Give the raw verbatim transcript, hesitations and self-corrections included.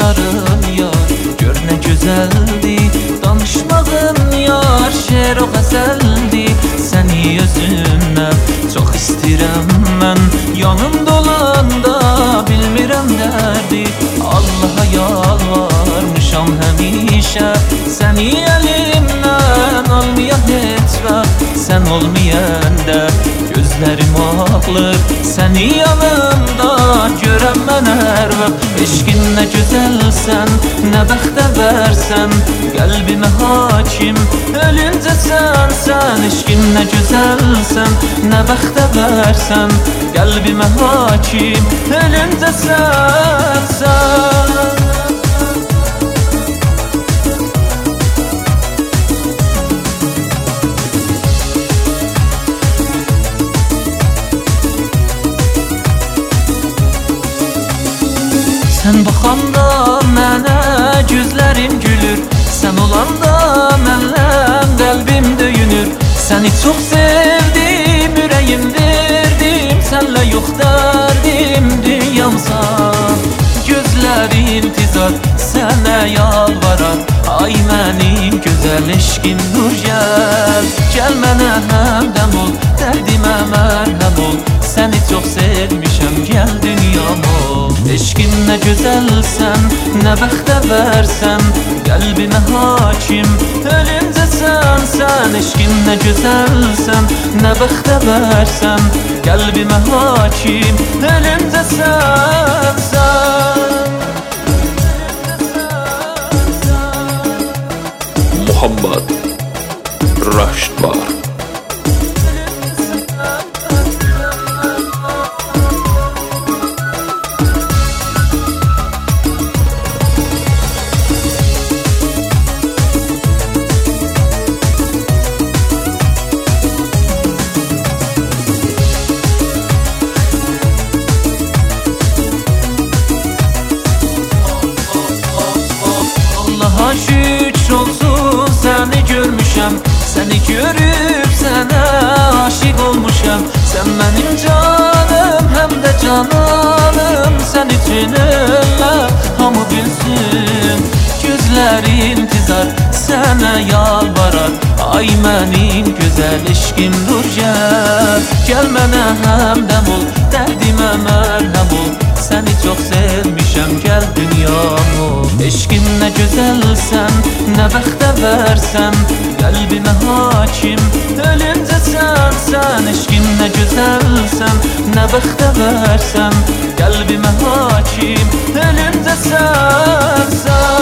baxışların yar, gör nə gözəldir danışmağın yar, şeir o qəzəldir səni özümdən çox istəyirəm mən, yanımda olanda bilmirəm dərdi, Allaha yalvarmışam həmişə səni əlimdən almaya heç vaxt, sən olmayanda gözlərim ağlar, səni yanımda görəm mən hər vaxt. Eşqin nə gözəlsən, nə bəxtəvərsən, qəlbimə hakim ölüncə sənsən. Eşqin nə gözəlsən, nə bəxtəvərsən, qəlbimə hakim ölüncə sənsən. Sən baxanda mənə gözlərim gülür, sən olanda mənləm qəlbim döyünür. Səni çox sevdim, ürəyim verdim, sənlə yox dərdim dünyamsan. Gözlər intizar, sənə yalvarar, ay mənim gözəl eşqim nur gəl. Gəl mənə həmdəm ol, dərdimə mərhəm ol, səni çox sevmişəm, gəl dünyam ol. Eşqin nə gözəlsən, nə bəxtəvərsən, qəlbimə hakim ölüncə sənsən. Eşqin nə gözəlsən, nə bəxtəvərsən, qəlbimə hakim ölüncə sənsən. Muhammed Raşdbar. Allaha şükür olsun səni görmüşəm, səni görüb sənə aşiq olmuşam. Sən mənim canım, həm də cananım, sən üçün öllər hamı bilsin. Gözlər intizar, sənə yalvarar, ay mənim gözəl eşqim dur gəl. Gəl mənə həmdəm ol, dərdimə mərhəm ol, səni çox sevmişəm, gəl dünyam ol. Eşqin nə gözəlsən, nə bəxtəvərsən, qəlbimə hakim ölüncə sənsən. Eşqin nə gözəlsən, nə bəxtəvərsən, qəlbimə hakim ölüncə sənsən.